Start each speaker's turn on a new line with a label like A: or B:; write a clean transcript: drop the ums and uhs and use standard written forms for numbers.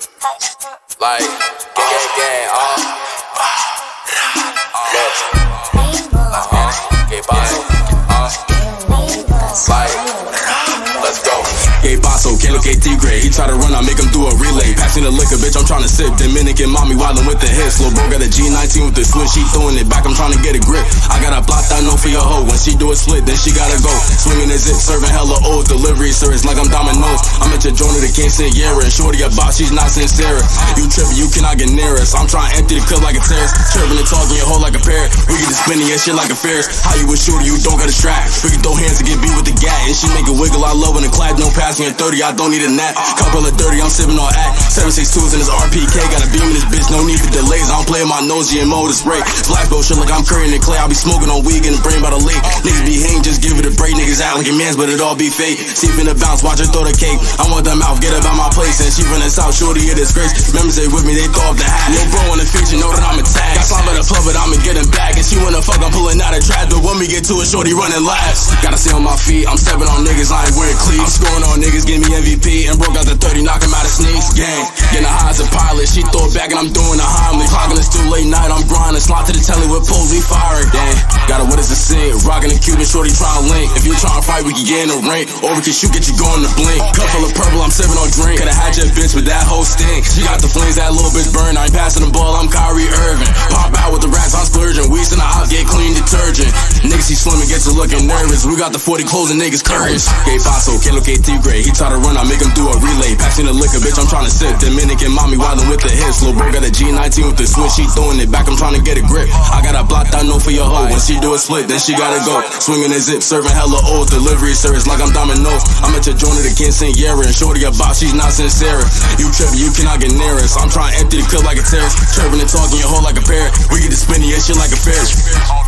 A: Like, gang, get let's go.
B: Gay Basso, Kalo KT grade. He try to run, I make him do a relay. Passing the liquor, bitch, I'm trying to sip. Dominican mommy wildin' with the hips. Lil' bro got a G19 with the switch. She throwing it back, I'm trying to get a grip. I got a block I know for your hoe. When she do a split, then she gotta go. Swinging the zip, serving hella old. Delivery service like I'm Domino's. I'm at your joint of the King Sierra. And shorty a box, she's not sincere. You trippin', you cannot get near us. I'm trying to empty the clip like a terrace. Chirping and talking your hoe like a parrot. We get to spinning your shit like a Ferris. How you with shorty, you don't got a strap. We can throw hands to get beat with the gat. And she make a wiggle, I love in the clap. No passing at 30, I don't need a nap. Couple of 30, I'm sipping on act. 762s in this RPK, got a beam in this bitch, no need for delays. I don't play with my nose, GMO to spray. Black bro shit like I'm currying the clay. I be smoking on weed, getting brain by the lake. Niggas be hanging, just give it a break. Niggas act like a man's, but it all be fake. See finna bounce, watch her throw the cake. I want them out, get about my place. And she from the south, shorty a disgrace. Members they with me, they throw up the hat. Lil' bro on the feature, know that I'm attacked. Got slime by the club, but I'ma get him back. And she wanna fuck, I'm pulling out a trap. But when we get to it, shorty running last. Gotta stay on my feet, I'm stepping on niggas, I ain't wearing cleats. I'm scoring on niggas, give me MVP. And broke out the 30, knock him out of sneaks. Gang, getting high as a pilot. She throw it back and I'm doing a Heimlich. Clocking it's too late night, I'm grinding. Slot to the telly with poles, we firing. Dang, gotta what is the scene? Rocking the Cuban, shorty trying to link. If you trying to fight, we can get in the ring. Or we can shoot, get you going to blink. Cup full of purple, I'm sipping on drink. Coulda had your bitch with that whole stink. She got the flames, that little bitch burn. I ain't passing the ball, I'm Kyrie Irving. Pop out with the rats, I'm splurging. Weeds in the house, get clean detergent. Niggas see slim and get you looking nervous. We got the 40 closing niggas curtains. Gay Basso, Kalo KT grade. He try to run, I make him do a relay. Passing the liquor, bitch, I'm trying to sip. Dominican mommy wildin' with the hips. Lil' bro got a G19 with the switch. She throwing it back, I'm trying to get a grip. I got a block I know for your hoe. When she do a split, then she gotta go. Swinging the zip, serving hella old. Delivery service like I'm Domino's. I'm at your joint of the King Sierra. And shorty a box, she's not sincere. You trippin', you cannot get near us. I'm trying to empty the clip like a terrace. Chirping and talking your hoe like a parrot. We get to spinning your shit like a Ferris.